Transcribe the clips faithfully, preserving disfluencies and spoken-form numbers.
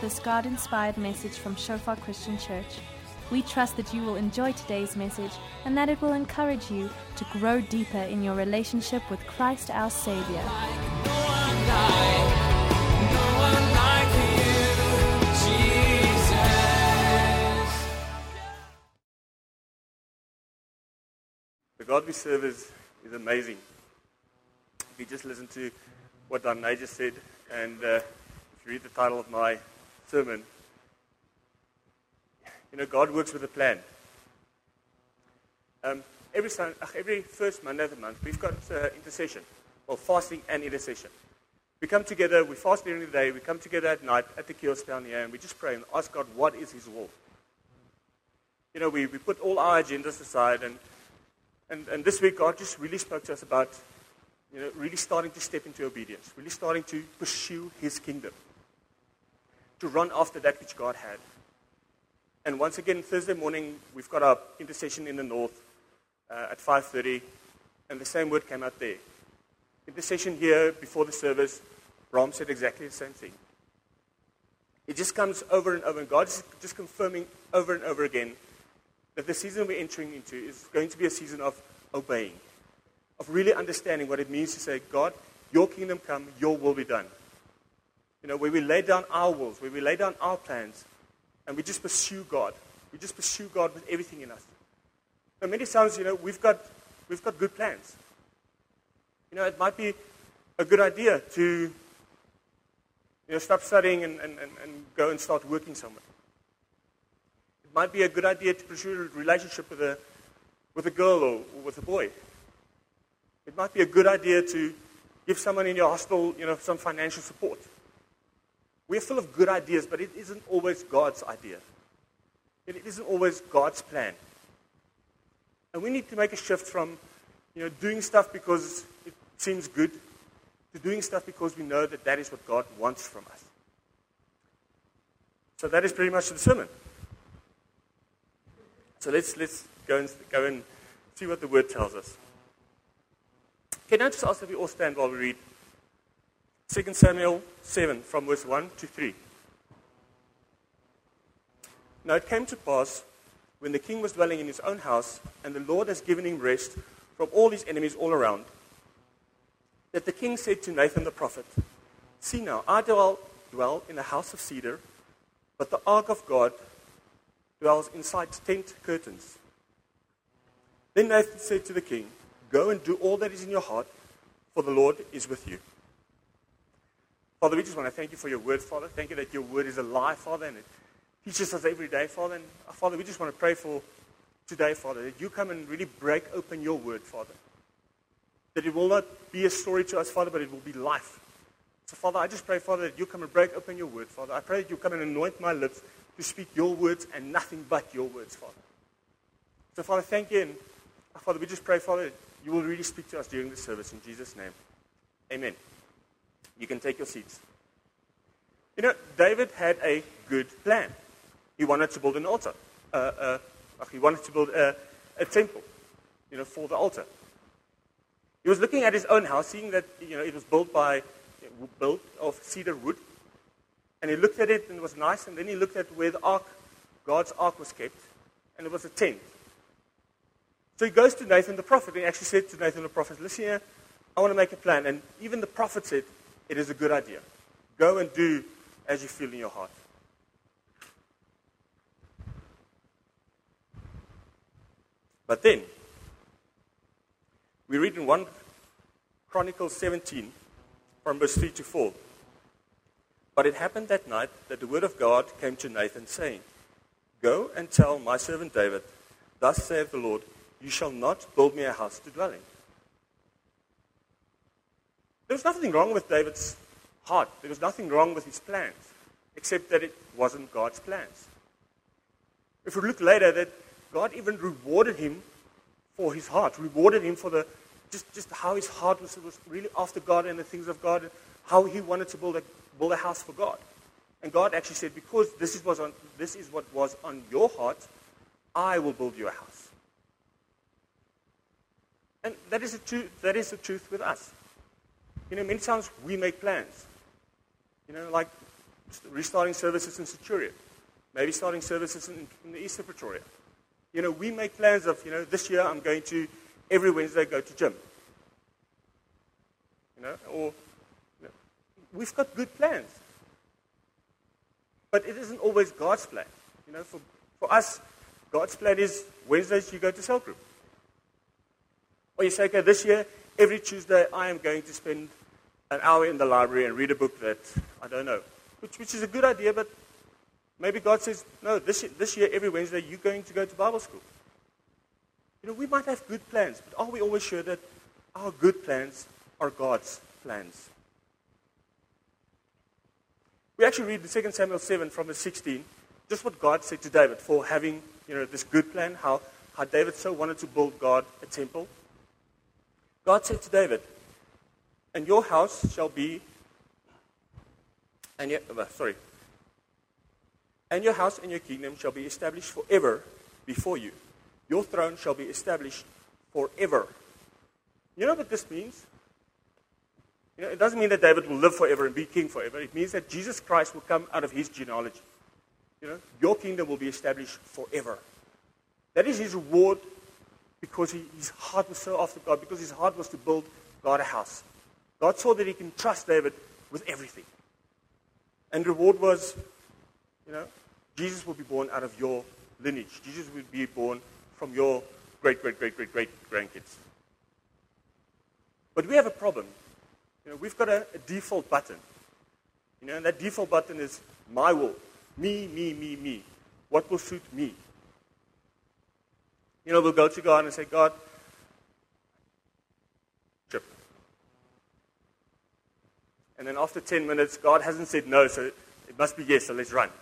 this God-inspired message from Shofar Christian Church. We trust that you will enjoy today's message and that it will encourage you to grow deeper in your relationship with Christ our Savior. The God we serve is, is amazing. If you just listen to what Don May just said, and uh, if you read the title of my sermon, you know, God works with a plan. Um, every, Sun, uh, every first Monday of the month, we've got uh, intercession, or fasting and intercession. We come together, we fast during the day, we come together at night at the kiosk down here, and we just pray and ask God, what is His will? You know, we, we put all our agendas aside, and And, and this week, God just really spoke to us about, you know, really starting to step into obedience, really starting to pursue His kingdom, to run after that which God had. And once again, Thursday morning, we've got our intercession in the north uh, at five thirty, and the same word came out there. Intercession here before the service, Ram said exactly the same thing. It just comes over and over, and God is just confirming over and over again that the season we're entering into is going to be a season of obeying, of really understanding what it means to say, God, your kingdom come, your will be done. You know, where we lay down our wills, where we lay down our plans, and we just pursue God. We just pursue God with everything in us. So many times, you know, we've got we've got good plans. You know, it might be a good idea to, you know, stop studying and, and, and, and go and start working somewhere. Might be a good idea to pursue a relationship with a with a girl or, or with a boy. It might be a good idea to give someone in your hostel, you know, some financial support. We're full of good ideas, but it isn't always God's idea. It isn't always God's plan. And we need to make a shift from, you know, doing stuff because it seems good to doing stuff because we know that that is what God wants from us. So that is pretty much the sermon. So let's let's go and go and see what the word tells us. Can I just ask that we all stand while we read Second Samuel seven from verse one to three. Now it came to pass, when the king was dwelling in his own house, and the Lord has given him rest from all his enemies all around, that the king said to Nathan the prophet, See now, I dwell, dwell in a house of cedar, but the ark of God dwells inside tent curtains. Then Nathan said to the king, Go and do all that is in your heart, for the Lord is with you. Father, we just want to thank you for your word, Father. Thank you that your word is alive, Father, and it teaches us every day, Father. And uh, Father, we just want to pray for today, Father, that you come and really break open your word, Father. That it will not be a story to us, Father, but it will be life. So, Father, I just pray, Father, that you come and break open your word, Father. I pray that you come and anoint my lips to speak your words and nothing but your words, Father. So, Father, thank you. And, Father, we just pray, Father, that you will really speak to us during this service. In Jesus' name, amen. You can take your seats. You know, David had a good plan. He wanted to build an altar. Uh, uh, he wanted to build a, a temple, you know, for the altar. He was looking at his own house, seeing that, you know, it was built by, built of cedar wood. And he looked at it, and it was nice. And then he looked at where the ark, God's ark, was kept, and it was a tent. So he goes to Nathan the prophet, and he actually said to Nathan the prophet, Listen here, I want to make a plan. And even the prophet said, it is a good idea. Go and do as you feel in your heart. But then, we read in First Chronicles seventeen, from verse three to four. But it happened that night that the word of God came to Nathan, saying, Go and tell my servant David, Thus saith the Lord, You shall not build me a house to dwell in. There was nothing wrong with David's heart. There was nothing wrong with his plans, except that it wasn't God's plans. If we look later, that God even rewarded him for his heart, rewarded him for the just, just how his heart was, was really after God and the things of God, and how he wanted to build a, build a house for God. And God actually said, because this is, was on, this is what was on your heart, I will build you a house. And that is the truth, that is the truth with us. You know, many times we make plans. You know, like restarting services in Centurion, maybe starting services in, in the Eastern Pretoria. You know, we make plans of, you know, this year I'm going to, every Wednesday, go to gym. You know, or, you know, we've got good plans. But it isn't always God's plan. You know, for, for us, God's plan is Wednesdays you go to cell group. Or you say, okay, this year, every Tuesday, I am going to spend an hour in the library and read a book that I don't know. Which, which is a good idea, but maybe God says, no, this year, this year, every Wednesday, you're going to go to Bible school. You know, we might have good plans, but are we always sure that our good plans are God's plans? We actually read in Second Samuel seven from verse sixteen, just what God said to David for having, you know, this good plan, how, how David so wanted to build God a temple. God said to David, and your house shall be, and your, uh, sorry, and your house and your kingdom shall be established forever before you. Your throne shall be established forever. You know what this means? You know, it doesn't mean that David will live forever and be king forever. It means that Jesus Christ will come out of his genealogy. You know, your kingdom will be established forever. That is his reward because he, his heart was so after God, because his heart was to build God a house. God saw that he can trust David with everything. And the reward was, you know, Jesus will be born out of your lineage. Jesus will be born from your great, great, great, great, great grandkids. But we have a problem. You know, we've got a, a default button. You know, and that default button is my will. Me, me, me, me. What will suit me? You know, we'll go to God and say, God, trip. And then after ten minutes, God hasn't said no, so it must be yes, so let's run.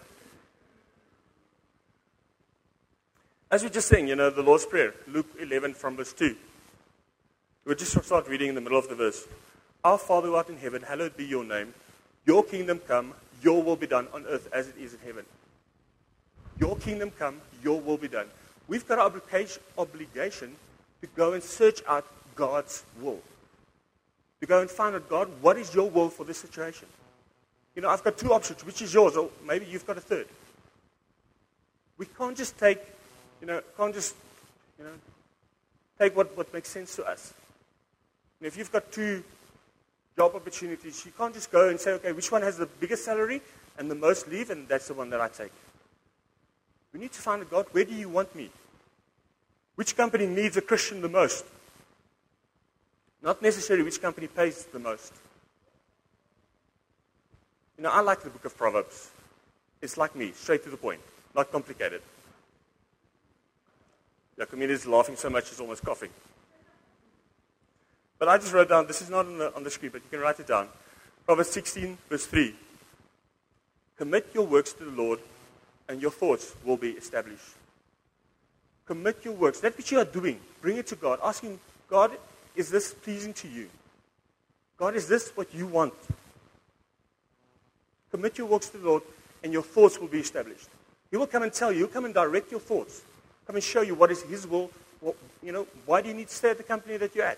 As we just sang, you know, the Lord's Prayer, Luke eleven from verse two. We'll just start reading in the middle of the verse. Our Father who art in heaven, hallowed be your name. Your kingdom come, your will be done on earth as it is in heaven. Your kingdom come, your will be done. We've got an obligation, obligation to go and search out God's will. To go and find out, God, what is your will for this situation? You know, I've got two options. Which is yours? Or maybe you've got a third. We can't just take, you know, can't just, you know, take what, what makes sense to us. And if you've got two job opportunities, you can't just go and say, okay, which one has the biggest salary and the most leave, and that's the one that I take. We need to find out, God, where do you want me? Which company needs a Christian the most? Not necessarily which company pays the most. You know, I like the book of Proverbs. It's like me, straight to the point, not complicated. Yeah, Camille is laughing so much she's almost coughing. But I just wrote down, this is not on the, on the screen, but you can write it down. Proverbs sixteen, verse three. Commit your works to the Lord, and your thoughts will be established. Commit your works. That which you are doing, bring it to God. Ask Him, God, is this pleasing to you? God, is this what you want? Commit your works to the Lord, and your thoughts will be established. He will come and tell you. He'll come and direct your thoughts. Come and show you what is His will. What, you know, why do you need to stay at the company that you're at?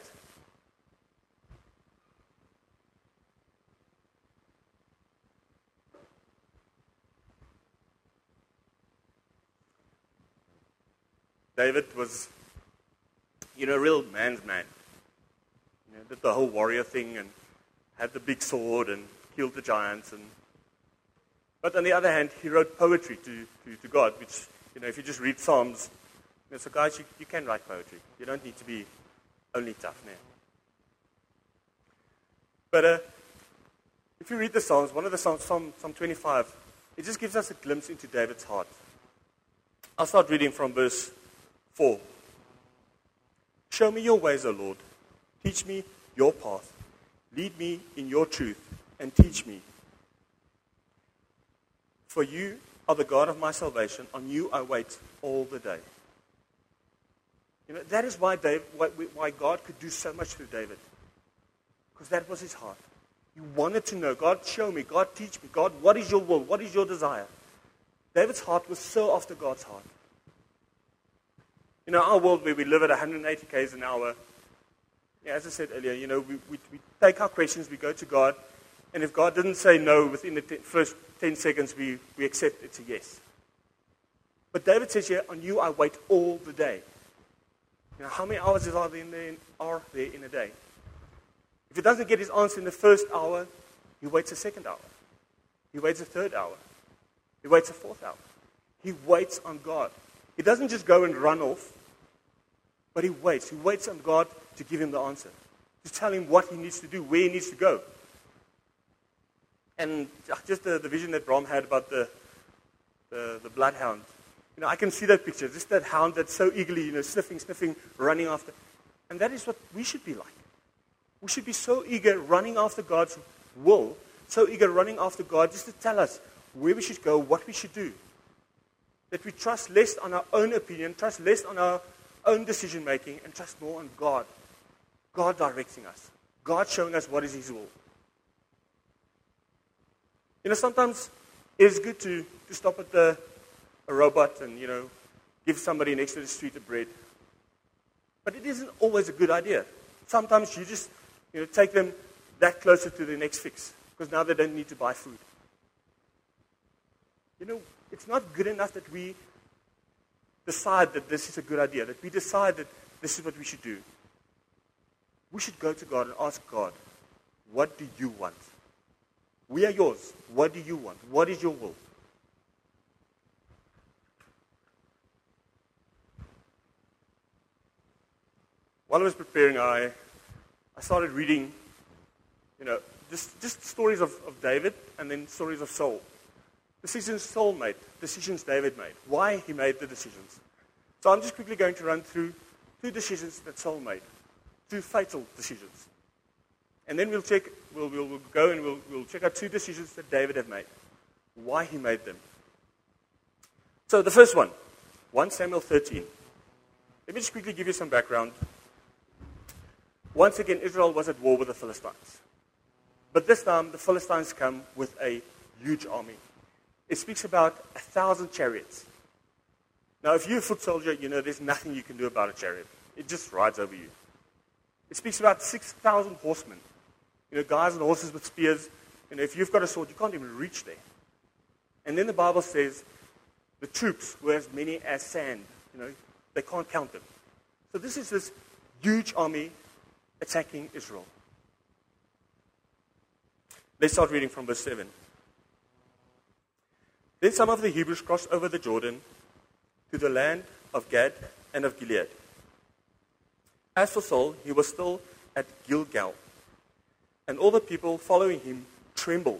David was, you know, a real man's man. You know, did the whole warrior thing and had the big sword and killed the giants. And but on the other hand, he wrote poetry to, to, to God, which, you know, if you just read Psalms, you know, so guys, you, you can write poetry. You don't need to be only tough now. But uh, if you read the Psalms, one of the Psalms, Psalm, Psalm twenty-five, it just gives us a glimpse into David's heart. I'll start reading from verse four. Show me your ways, O Lord. Teach me your path. Lead me in your truth and teach me. For you are the God of my salvation. On you I wait all the day. You know, that is why, David, why, why God could do so much through David. Because that was his heart. He wanted to know, God, show me. God, teach me. God, what is your will? What is your desire? David's heart was so after God's heart. You know, our world where we live at one hundred eighty kays an hour, yeah, as I said earlier, you know, we, we, we take our questions, we go to God, and if God didn't say no within the ten, first ten seconds we, we accept it's a yes. But David says here, on you I wait all the day. You know, how many hours are there, in the, are there in a day? If he doesn't get his answer in the first hour, he waits a second hour. He waits a third hour. He waits a fourth hour. He waits on God. He doesn't just go and run off, but he waits. He waits on God to give him the answer, to tell him what he needs to do, where he needs to go. And just the, the vision that Bram had about the, the, the bloodhound. You know, I can see that picture, just that hound that's so eagerly, you know, sniffing, sniffing, running after. And that is what we should be like. We should be so eager running after God's will, so eager running after God just to tell us where we should go, what we should do. That we trust less on our own opinion, trust less on our own decision making, and trust more on God. God directing us. God showing us what is His will. You know, sometimes it is good to, to stop at the, a robot and, you know, give somebody next to the street a bread. But it isn't always a good idea. Sometimes you just, you know, take them that closer to the next fix, because now they don't need to buy food. You know, it's not good enough that we decide that this is a good idea, that we decide that this is what we should do. We should go to God and ask God, what do you want? We are yours. What do you want? What is your will? While I was preparing, I, I started reading, you know, just, just stories of, of David and then stories of Saul. Decisions Saul made, decisions David made, why he made the decisions. So I'm just quickly going to run through two decisions that Saul made, two fatal decisions. And then we'll check, we'll, we'll, we'll go and we'll, we'll check out two decisions that David had made, why he made them. So the first one, First Samuel thirteen. Let me just quickly give you some background. Once again, Israel was at war with the Philistines. But this time, the Philistines come with a huge army. It speaks about a thousand chariots. Now, if you're a foot soldier, you know there's nothing you can do about a chariot. It just rides over you. It speaks about six thousand horsemen. You know, guys on horses with spears. You know, if you've got a sword, you can't even reach there. And then the Bible says the troops were as many as sand. You know, they can't count them. So this is this huge army attacking Israel. Let's start reading from verse seven. Then some of the Hebrews crossed over the Jordan to the land of Gad and of Gilead. As for Saul, he was still at Gilgal, and all the people following him trembled.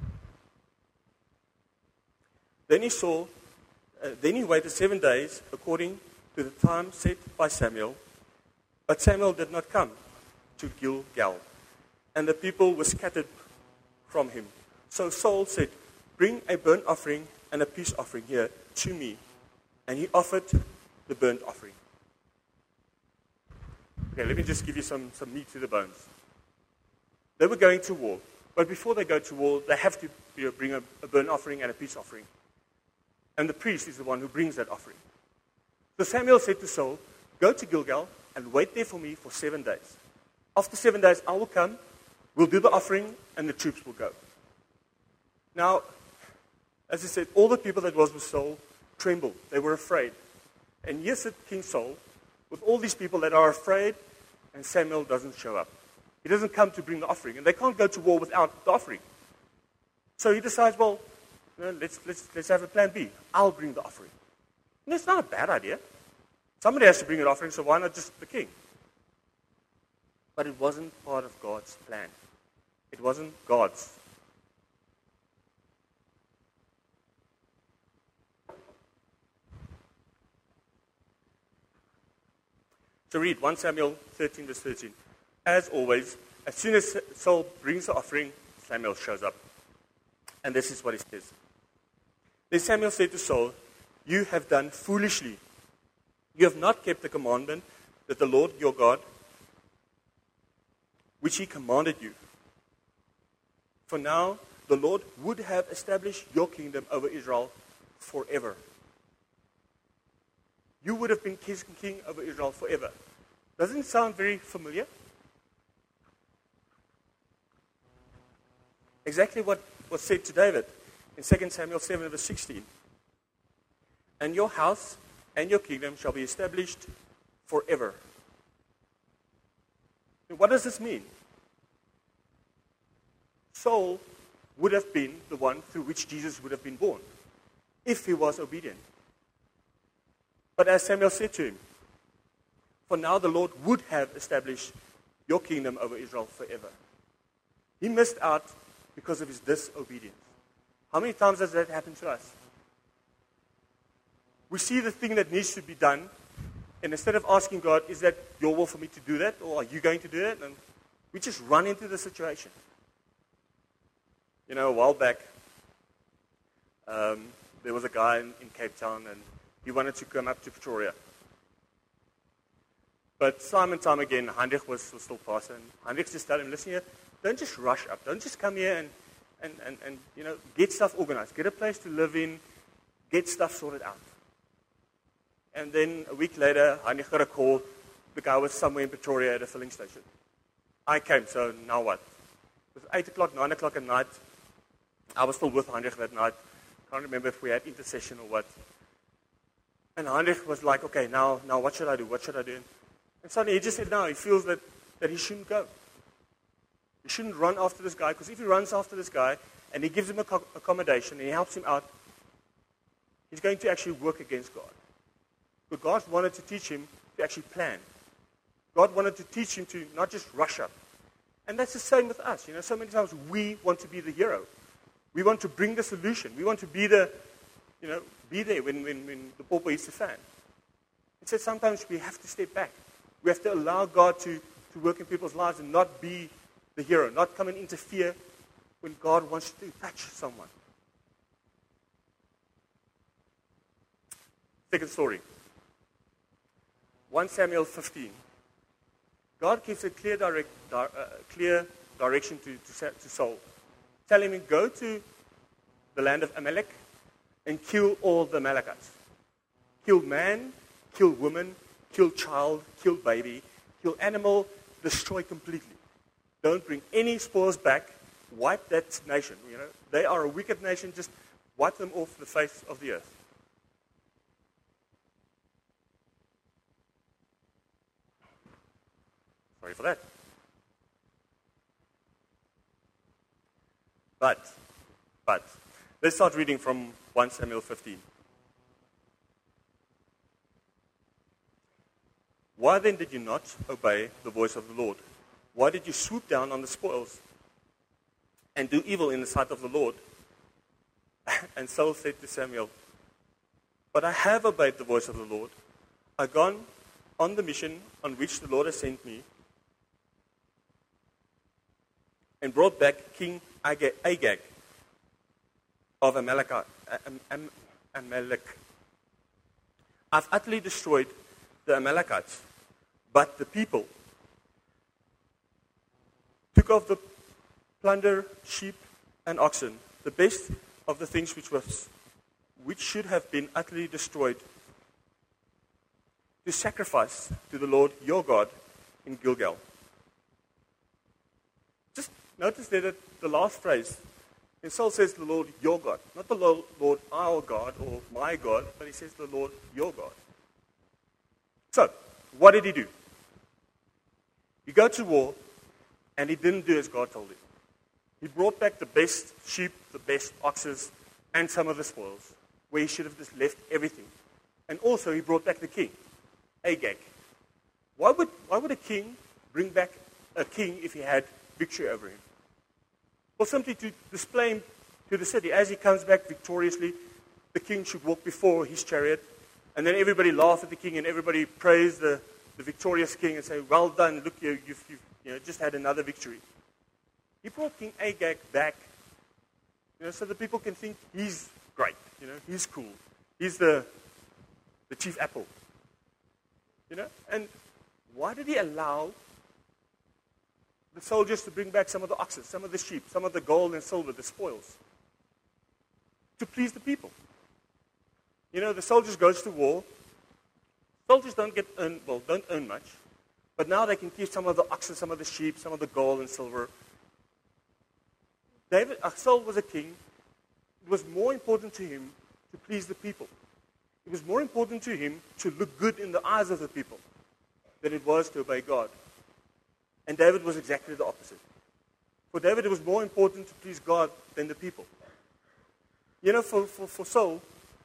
Then he saw, uh, then he waited seven days according to the time set by Samuel, but Samuel did not come to Gilgal, and the people were scattered from him. So Saul said, "Bring a burnt offering and a peace offering here to me." And he offered the burnt offering. Okay, let me just give you some, some meat to the bones. They were going to war, but before they go to war, they have to, you know, bring a, a burnt offering and a peace offering. And the priest is the one who brings that offering. So Samuel said to Saul, "Go to Gilgal and wait there for me for seven days. After seven days, I will come, we'll do the offering, and the troops will go." Now, as I said, all the people that was with Saul trembled. They were afraid. And here sits King Saul with all these people that are afraid, and Samuel doesn't show up. He doesn't come to bring the offering, and they can't go to war without the offering. So he decides, well, you know, let's, let's, let's have a plan B. I'll bring the offering. And it's not a bad idea. Somebody has to bring an offering, so why not just the king? But it wasn't part of God's plan. It wasn't God's. So read First Samuel thirteen, verse thirteen. As always, as soon as Saul brings the offering, Samuel shows up. And this is what he says. Then Samuel said to Saul, "You have done foolishly. You have not kept the commandment that the Lord your God, which he commanded you. For now, the Lord would have established your kingdom over Israel forever." You would have been king over Israel forever. Doesn't it sound very familiar? Exactly what was said to David. in Second Samuel seven, verse sixteen. And your house and your kingdom shall be established forever. What does this mean? Saul would have been the one through which Jesus would have been born, if he was obedient. But as Samuel said to him, for now the Lord would have established your kingdom over Israel forever. He missed out because of his disobedience. How many times has that happened to us? We see the thing that needs to be done, and instead of asking God, is that your will for me to do that, or are you going to do that? And we just run into the situation. You know, a while back, um, there was a guy in, in Cape Town, and he wanted to come up to Pretoria. But time and time again, Heinrich was, was still pastor, and Heinrich just told him, listen here, don't just rush up. Don't just come here and, and, and, and, you know, get stuff organized. Get a place to live in. Get stuff sorted out. And then a week later, Heinrich got a call. The guy was somewhere in Pretoria at a filling station. I came, so now what? It was eight o'clock, nine o'clock at night. I was still with Heinrich that night. Can't remember if we had intercession or what. And Heinrich was like, okay, now, now what should I do? What should I do? And suddenly he just said, no, he feels that, that he shouldn't go. He shouldn't run after this guy, because if he runs after this guy and he gives him a co- accommodation and he helps him out, he's going to actually work against God. But God wanted to teach him to actually plan. God wanted to teach him to not just rush up. And that's the same with us. You know, so many times we want to be the hero. We want to bring the solution. We want to be the, you know, be there when, when, when the pauper hits the fan. It says sometimes we have to step back. We have to allow God to, to work in people's lives and not be the hero, not come and interfere when God wants to touch someone. Second story. First Samuel fifteen. God gives a clear, direct, uh, clear direction to, to, to Saul. Telling him, go to the land of Amalek and kill all the Amalekites. Kill man, kill woman, kill child, kill baby, kill animal, destroy completely. Don't bring any spoils back. Wipe that nation. You know, they are a wicked nation. Just wipe them off the face of the earth. Sorry for that. But, but, let's start reading from First Samuel fifteen. Why then did you not obey the voice of the Lord? Why did you swoop down on the spoils and do evil in the sight of the Lord? And Saul said to Samuel, but I have obeyed the voice of the Lord. I've gone on the mission on which the Lord has sent me and brought back King Agag of Amalek. Amalek. I've utterly destroyed the Amalekites, but the people took off the plunder, sheep, and oxen, the best of the things which was, which should have been utterly destroyed, to sacrifice to the Lord your God in Gilgal. Just notice there that the last phrase, and Saul says the Lord your God, not the Lord our God or my God, but he says the Lord your God. So, what did he do? He go to war, and he didn't do as God told him. He brought back the best sheep, the best oxen, and some of the spoils, where he should have just left everything. And also he brought back the king, Agag. Why would, why would a king bring back a king if he had victory over him? Well, simply to display him to the city. As he comes back victoriously, the king should walk before his chariot, and then everybody laugh at the king, and everybody praise the, the victorious king and say, well done, look, you, you've, you've you know, just had another victory. He brought King Agag back, you know, so that people can think he's great, you know, he's cool. He's the, the chief apple. You know, and why did he allow the soldiers to bring back some of the oxen, some of the sheep, some of the gold and silver, the spoils? To please the people. You know, the soldiers goes to war. Soldiers don't get earn, well, don't earn much. But now they can keep some of the oxen, some of the sheep, some of the gold and silver. David, uh, Saul was a king. It was more important to him to please the people. It was more important to him to look good in the eyes of the people than it was to obey God. And David was exactly the opposite. For David, it was more important to please God than the people. You know, for, for, for Saul,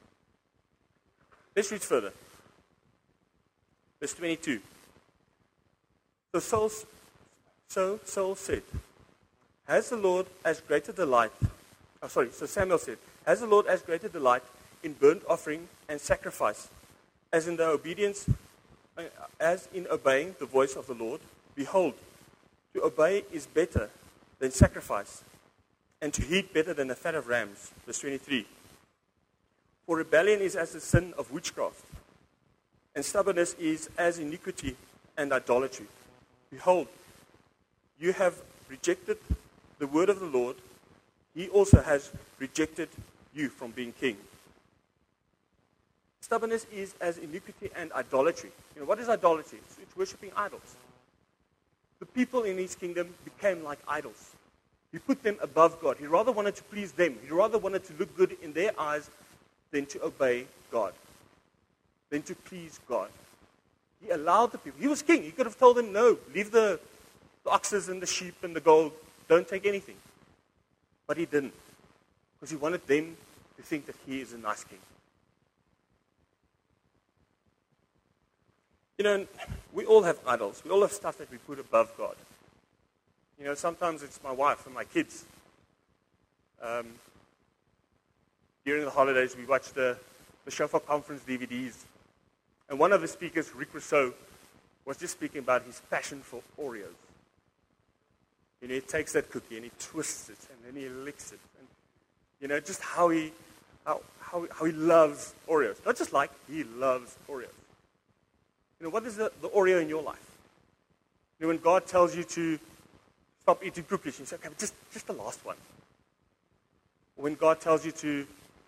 let's read further. Verse twenty-two. So Saul, so Saul said, Has the Lord as great a delight, oh sorry, so Samuel said, Has the Lord as great a delight in burnt offering and sacrifice, as in the obedience, as in obeying the voice of the Lord? Behold, to obey is better than sacrifice, and to heed better than the fat of rams. Verse twenty-three. For rebellion is as the sin of witchcraft, and stubbornness is as iniquity and idolatry. Behold, you have rejected the word of the Lord. He also has rejected you from being king. Stubbornness is as iniquity and idolatry. You know, what is idolatry? It's, it's worshipping idols. The people in his kingdom became like idols. He put them above God. He rather wanted to please them. He rather wanted to look good in their eyes than to obey God, than to please God. He allowed the people. He was king. He could have told them, no, leave the, the oxes and the sheep and the gold. Don't take anything. But he didn't, because he wanted them to think that he is a nice king. You know, we all have idols. We all have stuff that we put above God. You know, sometimes it's my wife and my kids. Um, during the holidays, we watch the, the Shofar Conference D V Ds. And one of the speakers, Rick Rousseau, was just speaking about his passion for Oreos. You know, he takes that cookie and he twists it and then he licks it. And, you know, just how he, how, how, how he loves Oreos. Not just like, he loves Oreos. You know, what is the, the Oreo in your life? You know, when God tells you to stop eating cookies, you say, okay, but just, just the last one. Or when God tells you to,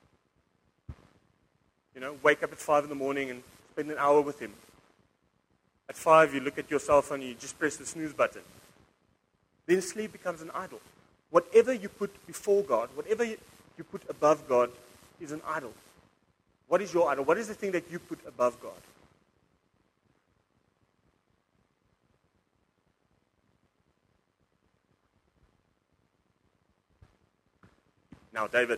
you know, wake up at five in the morning and spend an hour with him. At five, you look at your cell phone and you just press the snooze button. Then sleep becomes an idol. Whatever you put before God, whatever you, you put above God is an idol. What is your idol? What is the thing that you put above God? Now, David.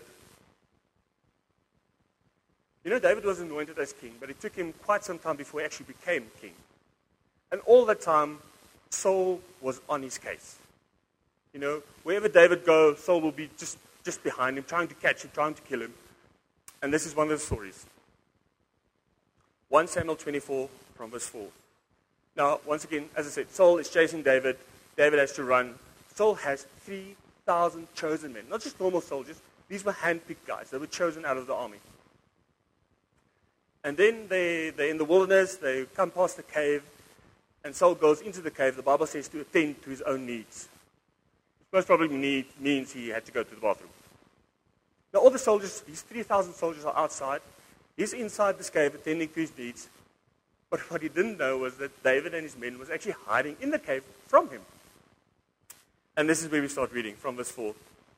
You know, David was anointed as king, but it took him quite some time before he actually became king. And all that time, Saul was on his case. You know, wherever David goes, Saul will be just, just behind him, trying to catch him, trying to kill him. And this is one of the stories. First Samuel twenty-four from verse four. Now, once again, as I said, Saul is chasing David. David has to run. Saul has three thousand chosen men. Not just normal soldiers. These were hand-picked guys. They were chosen out of the army. And then they, they're in the wilderness. They come past the cave. And Saul goes into the cave. The Bible says to attend to his own needs. Which most probably need, means he had to go to the bathroom. Now all the soldiers, these three thousand soldiers are outside. He's inside this cave attending to his needs. But what he didn't know was that David and his men was actually hiding in the cave from him. And this is where we start reading, from verse four.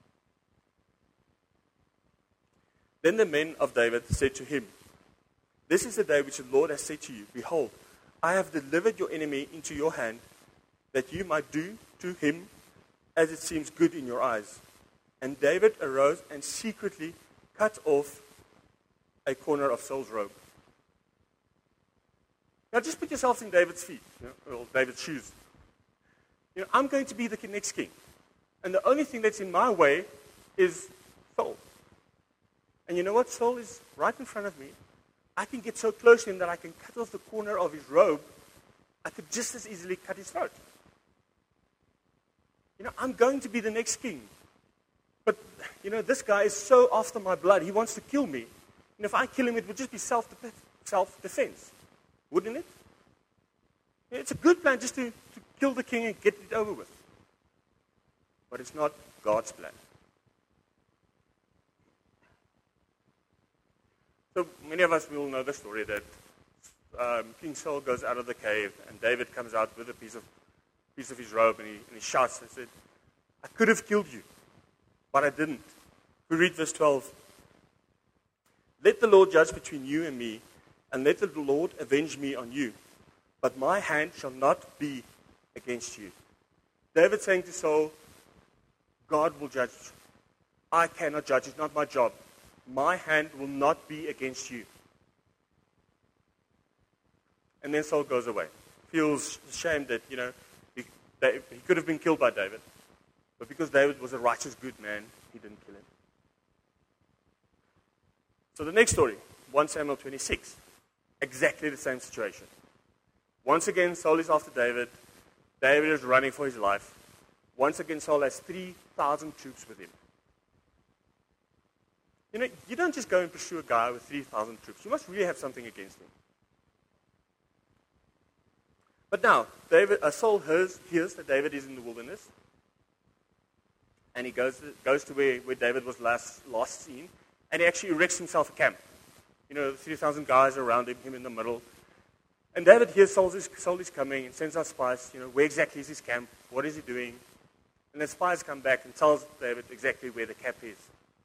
Then the men of David said to him, This is the day which the Lord has said to you, Behold, I have delivered your enemy into your hand, that you might do to him as it seems good in your eyes. And David arose and secretly cut off a corner of Saul's robe. Now just put yourselves in David's feet, you know, or David's shoes. You know, I'm going to be the next king. And the only thing that's in my way is Saul. And you know what? Saul is right in front of me. I can get so close to him that I can cut off the corner of his robe. I could just as easily cut his throat. You know, I'm going to be the next king. But, you know, this guy is so after my blood. He wants to kill me. And if I kill him, it would just be self-defense, self-defense, wouldn't it? It's a good plan just to, to kill the king and get it over with. But it's not God's plan. So many of us will know the story that um, King Saul goes out of the cave and David comes out with a piece of piece of his robe and he, and he shouts and said, I could have killed you, but I didn't. We read verse twelve Let the Lord judge between you and me, and let the Lord avenge me on you. But my hand shall not be against you. David saying to Saul, God will judge. I cannot judge. It's not my job. My hand will not be against you. And then Saul goes away. Feels ashamed that, you know, he, that he could have been killed by David. But because David was a righteous, good man, he didn't kill him. So the next story, First Samuel twenty-six. Exactly the same situation. Once again, Saul is after David. David is running for his life. Once again, Saul has three thousand troops with him. You know, you don't just go and pursue a guy with three thousand troops. You must really have something against him. But now, David, uh, Saul hears, hears that David is in the wilderness. And he goes to, goes to where, where David was last, last seen. And he actually erects himself a camp. You know, three thousand guys around him, him in the middle. And David hears Saul is, Saul is coming and sends out spies. You know, where exactly is his camp? What is he doing? And the spies come back and tells David exactly where the camp is.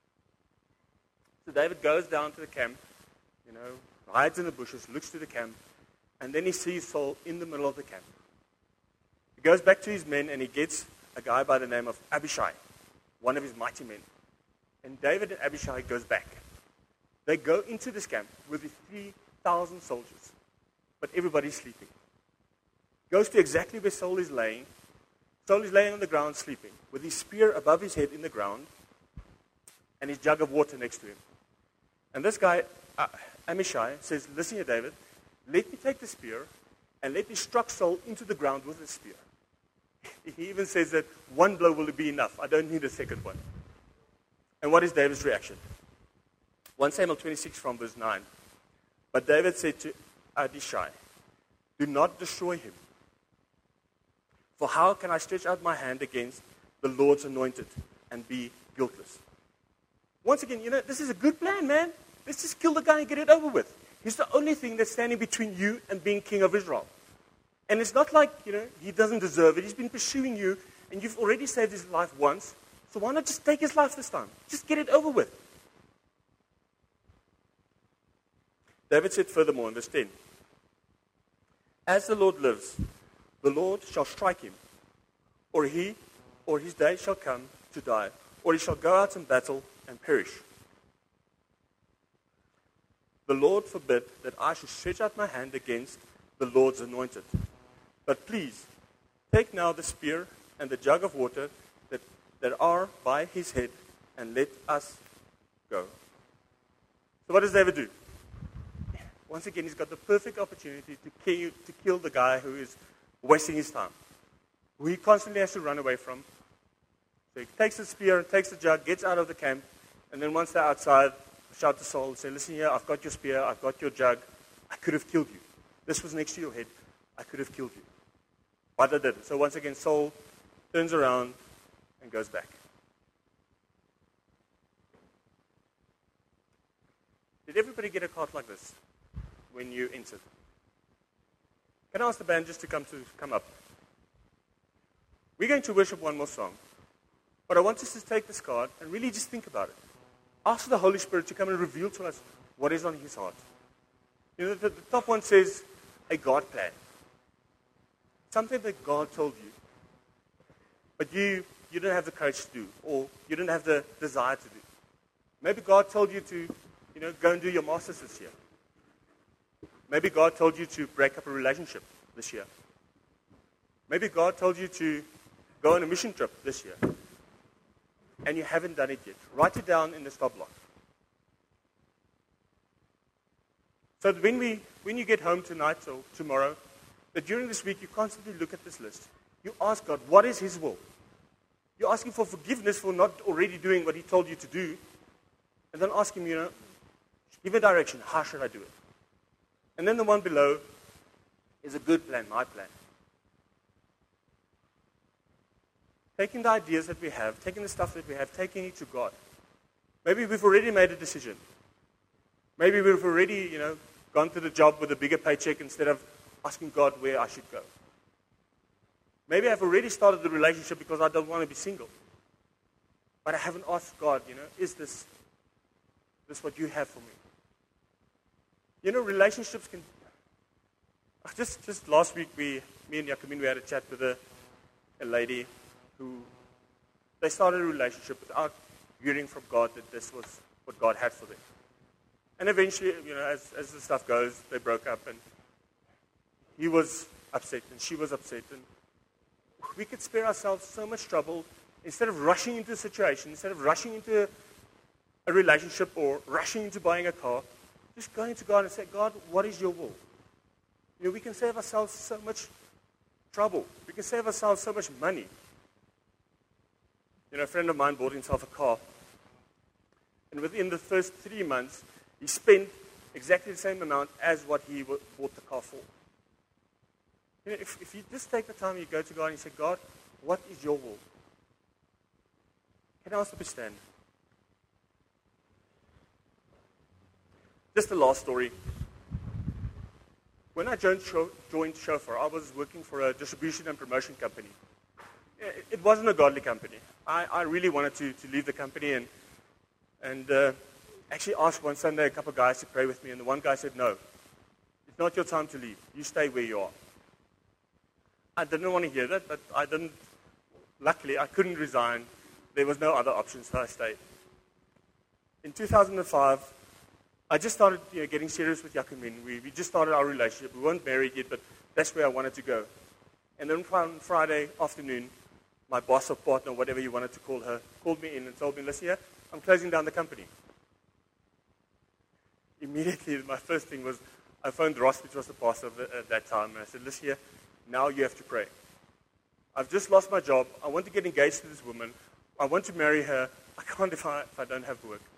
So David goes down to the camp, you know, hides in the bushes, looks to the camp, and then he sees Saul in the middle of the camp. He goes back to his men and he gets a guy by the name of Abishai, one of his mighty men. And David and Abishai goes back. They go into this camp with the three thousand soldiers, but everybody's sleeping. Goes to exactly where Saul is laying. Saul is laying on the ground sleeping, with his spear above his head in the ground, and his jug of water next to him. And this guy, uh, Abishai, says, listen here, David, let me take the spear, and let me strike Saul into the ground with the spear. He even says that one blow will be enough. I don't need a second one. And what is David's reaction? First Samuel twenty-six from verse nine. But David said to Abishai, do not destroy him. For how can I stretch out my hand against the Lord's anointed and be guiltless? Once again, you know, this is a good plan, man. Let's just kill the guy and get it over with. He's the only thing that's standing between you and being king of Israel. And it's not like, you know, he doesn't deserve it. He's been pursuing you, and you've already saved his life once. So why not just take his life this time? Just get it over with. David said furthermore in verse ten, as the Lord lives, the Lord shall strike him, or he or his day shall come to die, or he shall go out in battle and perish. The Lord forbid that I should stretch out my hand against the Lord's anointed. But please, take now the spear and the jug of water that, that are by his head, and let us go. So what does David do? Once again, he's got the perfect opportunity to kill, to kill the guy who is wasting his time, who he constantly has to run away from. So he takes the spear and takes the jug, gets out of the camp, and then once they're outside, shout to Saul and say, listen here, I've got your spear, I've got your jug. I could have killed you. This was next to your head. I could have killed you. But I didn't. So once again, Saul turns around and goes back. Did everybody get a cart like this when you entered? Can I ask the band just to come to come up? We're going to worship one more song. But I want us to take this card and really just think about it. Ask the Holy Spirit to come and reveal to us what is on his heart. You know, the, the top one says, a God plan. Something that God told you. But you, you didn't have the courage to do, or you didn't have the desire to do. Maybe God told you to, you know, go and do your master's this year. Maybe God told you to break up a relationship this year. Maybe God told you to go on a mission trip this year. And you haven't done it yet. Write it down in the stop block. So that when, we, when you get home tonight or tomorrow, that during this week you constantly look at this list. You ask God, what is his will? You're asking for forgiveness for not already doing what he told you to do. And then ask him, you know, give a direction. How should I do it? And then the one below is a good plan, my plan. Taking the ideas that we have, taking the stuff that we have, taking it to God. Maybe we've already made a decision. Maybe we've already, you know, gone to the job with a bigger paycheck instead of asking God where I should go. Maybe I've already started the relationship because I don't want to be single. But I haven't asked God, you know, is this, this what you have for me? You know, relationships can... Just just last week, we, me and Yakumin, we had a chat with a, a lady who, they started a relationship without hearing from God that this was what God had for them. And eventually, you know, as, as the stuff goes, they broke up, and he was upset, and she was upset, and we could spare ourselves so much trouble instead of rushing into a situation, instead of rushing into a, a relationship or rushing into buying a car. Just going to God and say, God, what is your will? You know, we can save ourselves so much trouble. We can save ourselves so much money. You know, a friend of mine bought himself a car. And within the first three months, he spent exactly the same amount as what he w- bought the car for. You know, if, if you just take the time, you go to God and you say, God, what is your will? Can I ask you to stand? Just the last story. When I joined, Sho- joined Shofar, I was working for a distribution and promotion company. It, it wasn't a godly company. I, I really wanted to, to leave the company and, and uh, actually asked one Sunday a couple of guys to pray with me, and the one guy said, no, it's not your time to leave. You stay where you are. I didn't want to hear that, but I didn't, luckily, I couldn't resign. There was no other option, so I stayed. In two thousand five, I just started you know, getting serious with Yakumin. We, we just started our relationship. We weren't married yet, but that's where I wanted to go. And then on Friday afternoon, my boss or partner, whatever you wanted to call her, called me in and told me, listen here, I'm closing down the company. Immediately, my first thing was, I phoned Ross, which was the pastor of the, at that time, and I said, listen here, now you have to pray. I've just lost my job. I want to get engaged to this woman. I want to marry her. I can't if I, if I don't have work.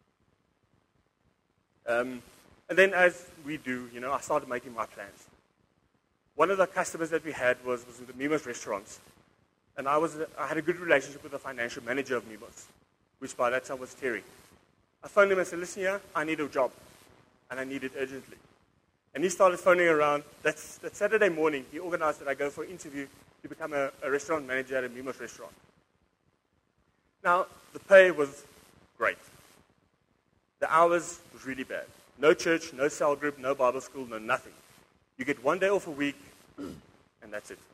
Um, and then as we do, you know, I started making my plans. One of the customers that we had was, was with the Mimos restaurants. And I, was, I had a good relationship with the financial manager of Mimos, which by that time was Terry. I phoned him and said, listen here, I need a job. And I need it urgently. And he started phoning around. That's, that Saturday morning, he organized that I go for an interview to become a, a restaurant manager at a Mimos restaurant. Now, the pay was great. The hours was really bad. No church, no cell group, no Bible school, no nothing. You get one day off a week, and that's it.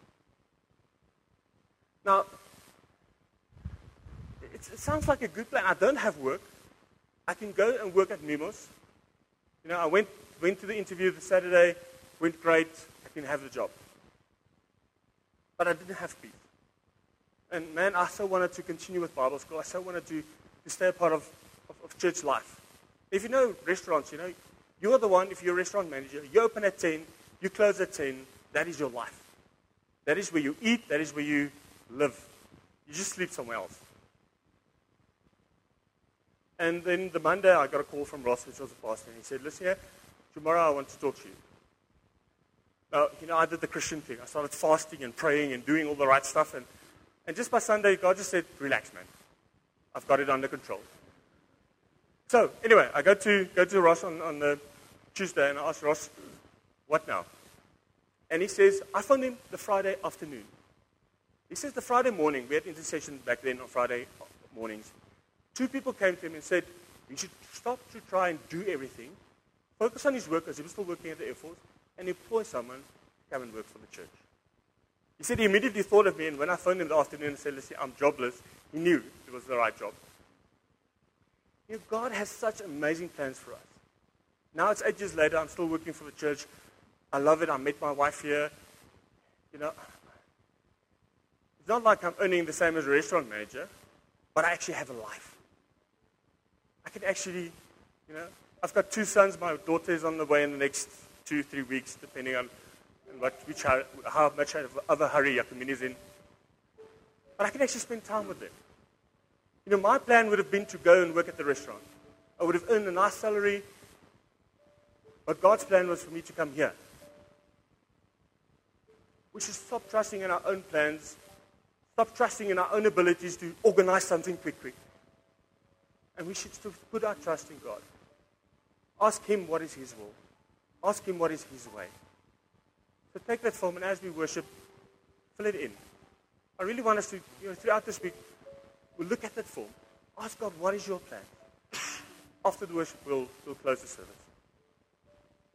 Now, it, it sounds like a good plan. I don't have work. I can go and work at Mimos. You know, I went went to the interview the Saturday, went great. I can have the job. But I didn't have peace. And man, I so wanted to continue with Bible school. I so wanted to, to stay a part of, of, of church life. If you know restaurants, you know, you're the one, if you're a restaurant manager, you open at ten, you close at ten, that is your life. That is where you eat, that is where you live. You just sleep somewhere else. And then the Monday, I got a call from Ross, which was the pastor, and he said, listen here, tomorrow I want to talk to you. Now, you know, I did the Christian thing. I started fasting and praying and doing all the right stuff, and, and just by Sunday, God just said, relax, man. I've got it under control. So, anyway, I go to go to Ross on, on the Tuesday, and I ask Ross, what now? And he says, I phoned him the Friday afternoon. He says the Friday morning, we had intercession back then on Friday mornings. Two people came to him and said, he should stop to try and do everything, focus on his work, because he was still working at the Air Force, and employ someone to come and work for the church. He said he immediately thought of me, and when I phoned him in the afternoon and said, listen, I'm jobless, he knew it was the right job. You know, God has such amazing plans for us. Now it's eight years later, I'm still working for the church. I love it. I met my wife here. You know, it's not like I'm earning the same as a restaurant manager, but I actually have a life. I can actually, you know, I've got two sons. My daughter is on the way in the next two, three weeks, depending on what, which, how much of a hurry Yakumin is in. But I can actually spend time with them. You know, my plan would have been to go and work at the restaurant. I would have earned a nice salary. But God's plan was for me to come here. We should stop trusting in our own plans. Stop trusting in our own abilities to organize something quick, quick. And we should put our trust in God. Ask Him what is His will. Ask Him what is His way. So take that form, and as we worship, fill it in. I really want us to, you know, throughout this week, we'll look at that form. Ask God, what is your plan? After the worship, we'll, we'll close the service.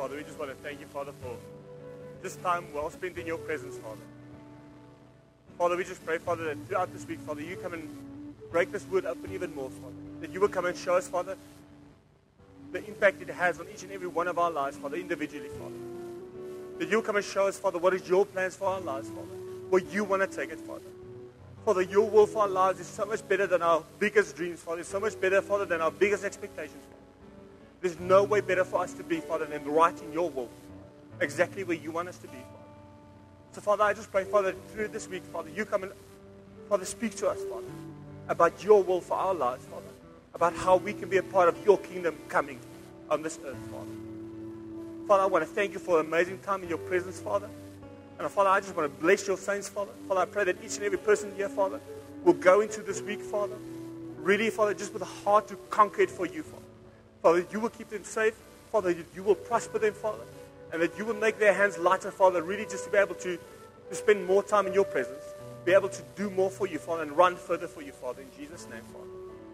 Father, we just want to thank you, Father, for this time well spent in your presence, Father. Father, we just pray, Father, that throughout this week, Father, you come and break this word open even more, Father. That you will come and show us, Father, the impact it has on each and every one of our lives, Father, individually, Father. That you will come and show us, Father, what is your plans for our lives, Father. Where you want to take it, Father. Father, your will for our lives is so much better than our biggest dreams, Father. It's so much better, Father, than our biggest expectations, Father. There's no way better for us to be, Father, than right in your will. Exactly where you want us to be, Father. So, Father, I just pray, Father, through this week, Father, you come and, Father, speak to us, Father, about your will for our lives, Father. About how we can be a part of your kingdom coming on this earth, Father. Father, I want to thank you for an amazing time in your presence, Father. And Father, I just want to bless your saints, Father. Father, I pray that each and every person here, Father, will go into this week, Father, really, Father, just with a heart to conquer it for you, Father. Father, you will keep them safe. Father, you will prosper them, Father. And that you will make their hands lighter, Father, really just to be able to, to spend more time in your presence. Be able to do more for you, Father, and run further for you, Father. In Jesus' name, Father.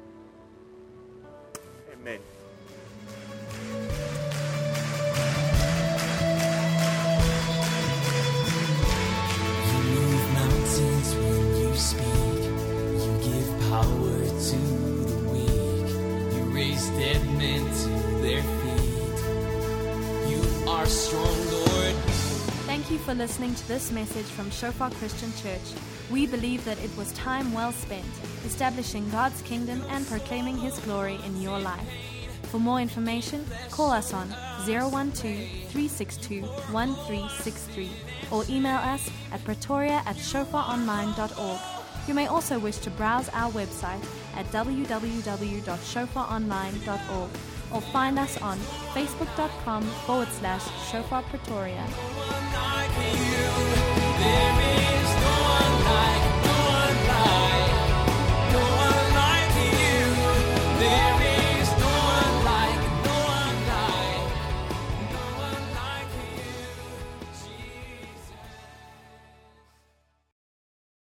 Amen. You move mountains when you speak. You give power to the weak. You raise dead men to their feet. You are strong, Lord. Thank you for listening to this message from Shofar Christian Church. We believe that it was time well spent establishing God's kingdom and proclaiming His glory in your life. For more information, call us on zero one two, three six two, one three six three or email us at pretoria at shofar online dot org. You may also wish to browse our website at w w w dot shofar online dot org or find us on facebook dot com forward slash Shofar Pretoria. Like you.